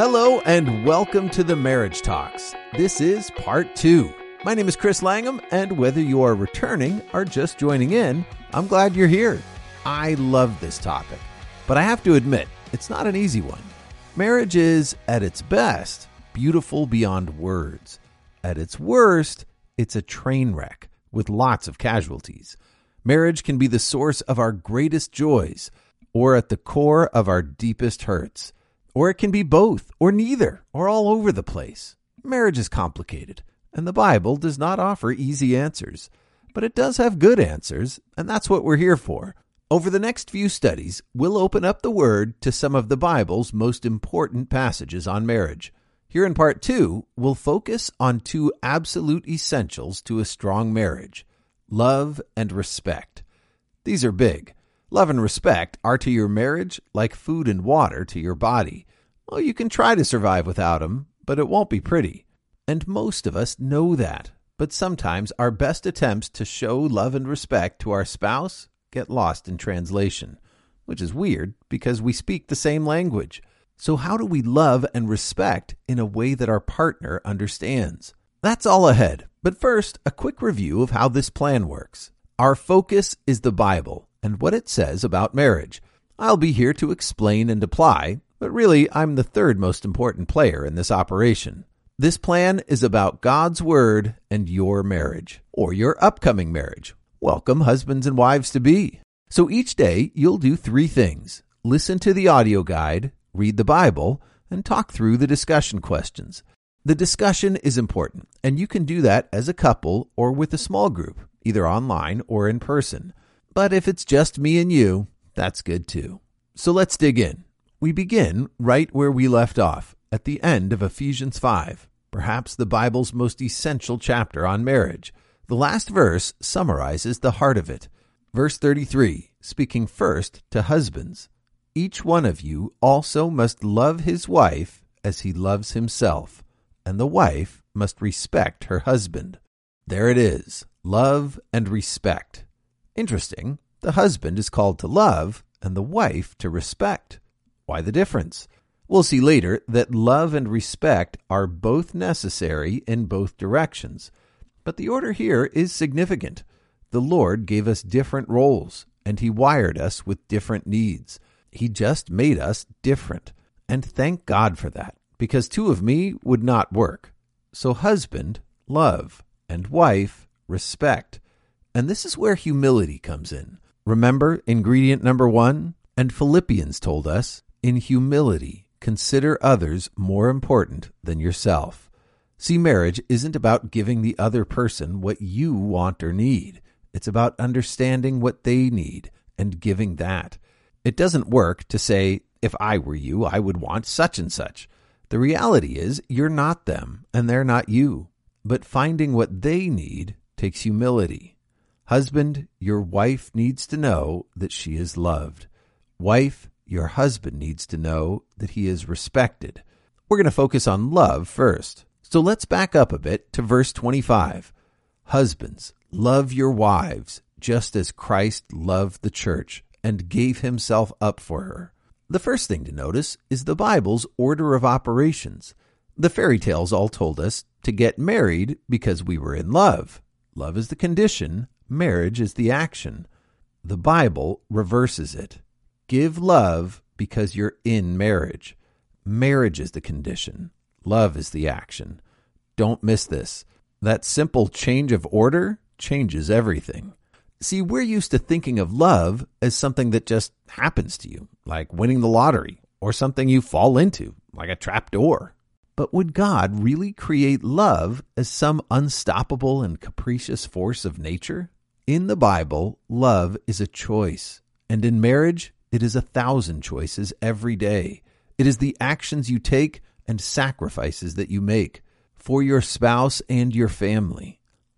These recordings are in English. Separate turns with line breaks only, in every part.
Hello and welcome to the Marriage Talks. This is part 2. My name is Chris Langham, and whether you are returning or just joining in, I'm glad you're here. I love this topic, but I have to admit, it's not an easy one. Marriage is, at its best, beautiful beyond words. At its worst, it's a train wreck with lots of casualties. Marriage can be the source of our greatest joys, or at the core of our deepest hurts. Or it can be both, or neither, or all over the place. Marriage is complicated, and the Bible does not offer easy answers. But it does have good answers, and that's what we're here for. Over the next few studies, we'll open up the Word to some of the Bible's most important passages on marriage. Here in part 2, we'll focus on 2 absolute essentials to a strong marriage: love and respect. These are big. Love and respect are to your marriage like food and water to your body. Well, you can try to survive without them, but it won't be pretty. And most of us know that. But sometimes our best attempts to show love and respect to our spouse get lost in translation, which is weird because we speak the same language. So how do we love and respect in a way that our partner understands? That's all ahead. But first, a quick review of how this plan works. Our focus is the Bible and what it says about marriage. I'll be here to explain and apply, but really I'm the third most important player in this operation. This plan is about God's Word and your marriage, or your upcoming marriage. Welcome, husbands and wives-to-be. So each day you'll do 3 things: listen to the audio guide, read the Bible, and talk through the discussion questions. The discussion is important, and you can do that as a couple or with a small group, either online or in person. But if it's just me and you, that's good too. So let's dig in. We begin right where we left off, at the end of Ephesians 5, perhaps the Bible's most essential chapter on marriage. The last verse summarizes the heart of it. Verse 33, speaking first to husbands. Each one of you also must love his wife as he loves himself, and the wife must respect her husband. There it is, love and respect. Interesting, the husband is called to love and the wife to respect. Why the difference? We'll see later that love and respect are both necessary in both directions. But the order here is significant. The Lord gave us different roles, and He wired us with different needs. He just made us different. And thank God for that, because 2 of me would not work. So husband, love, and wife, respect. And this is where humility comes in. Remember ingredient number 1? And Philippians told us, in humility, consider others more important than yourself. See, marriage isn't about giving the other person what you want or need. It's about understanding what they need and giving that. It doesn't work to say, if I were you, I would want such and such. The reality is you're not them and they're not you. But finding what they need takes humility. Husband, your wife needs to know that she is loved. Wife, your husband needs to know that he is respected. We're going to focus on love first. So let's back up a bit to verse 25. Husbands, love your wives, just as Christ loved the church and gave himself up for her. The first thing to notice is the Bible's order of operations. The fairy tales all told us to get married because we were in love. Love is the condition, marriage is the action. The Bible reverses it. Give love because you're in marriage. Marriage is the condition. Love is the action. Don't miss this. That simple change of order changes everything. See, we're used to thinking of love as something that just happens to you, like winning the lottery, or something you fall into, like a trap door. But would God really create love as some unstoppable and capricious force of nature? In the Bible, love is a choice. And in marriage, it is 1,000 choices every day. It is the actions you take and sacrifices that you make for your spouse and your family.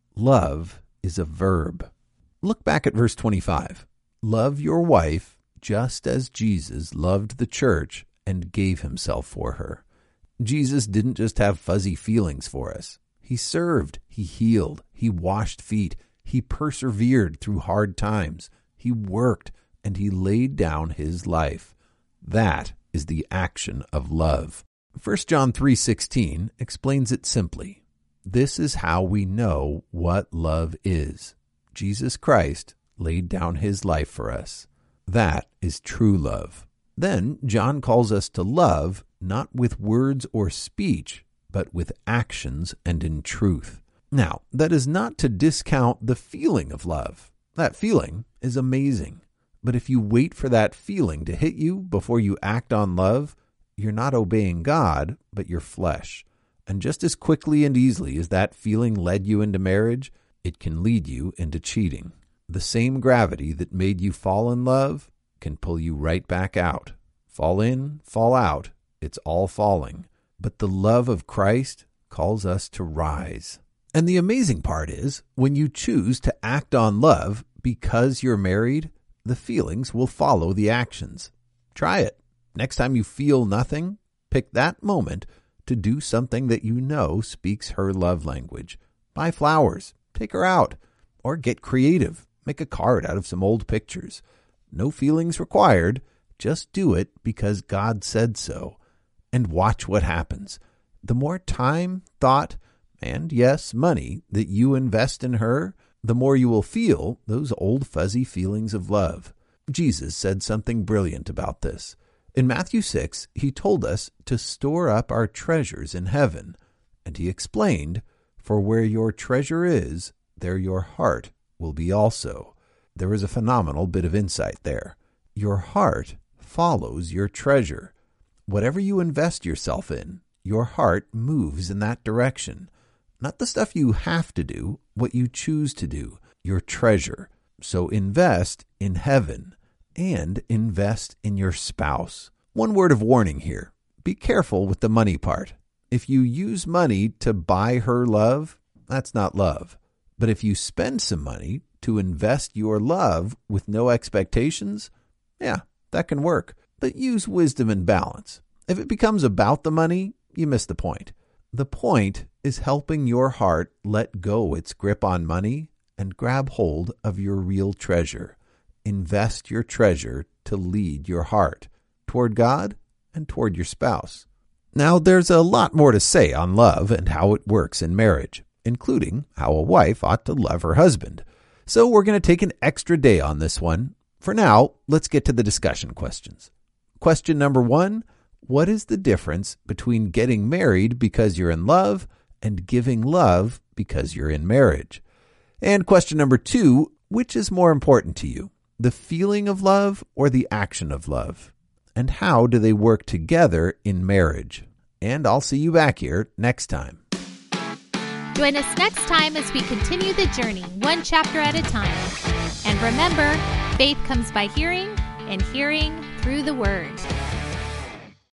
Love is a verb. Look back at verse 25. Love your wife just as Jesus loved the church and gave himself for her. Jesus didn't just have fuzzy feelings for us. He served, he healed, he washed feet, he persevered through hard times, he worked, and he laid down his life. That is the action of love. 1 John 3:16 explains it simply. This is how we know what love is. Jesus Christ laid down his life for us. That is true love. Then John calls us to love not with words or speech, but with actions and in truth. Now, that is not to discount the feeling of love. That feeling is amazing. But if you wait for that feeling to hit you before you act on love, you're not obeying God, but your flesh. And just as quickly and easily as that feeling led you into marriage, it can lead you into cheating. The same gravity that made you fall in love can pull you right back out. Fall in, fall out, it's all falling. But the love of Christ calls us to rise. And the amazing part is, when you choose to act on love because you're married, the feelings will follow the actions. Try it. Next time you feel nothing, pick that moment to do something that you know speaks her love language. Buy flowers, take her out, or get creative. Make a card out of some old pictures. No feelings required. Just do it because God said so. And watch what happens. The more time, thought, and yes, money that you invest in her, the more you will feel those old fuzzy feelings of love. Jesus said something brilliant about this. In Matthew 6, he told us to store up our treasures in heaven. And he explained, for where your treasure is, there your heart will be also. There is a phenomenal bit of insight there. Your heart follows your treasure. Whatever you invest yourself in, your heart moves in that direction. Not the stuff you have to do, what you choose to do, your treasure. So invest in heaven and invest in your spouse. One word of warning here. Be careful with the money part. If you use money to buy her love, that's not love. But if you spend some money to invest your love with no expectations, yeah, that can work. But use wisdom and balance. If it becomes about the money, you miss the point. The point is helping your heart let go its grip on money and grab hold of your real treasure. Invest your treasure to lead your heart toward God and toward your spouse. Now, there's a lot more to say on love and how it works in marriage, including how a wife ought to love her husband. So we're going to take an extra day on this one. For now, let's get to the discussion questions. Question number 1, what is the difference between getting married because you're in love and giving love because you're in marriage? And question number 2, which is more important to you, the feeling of love or the action of love? And how do they work together in marriage? And I'll see you back here next time.
Join us next time as we continue the journey, one chapter at a time. And remember, faith comes by hearing, and hearing through the Word.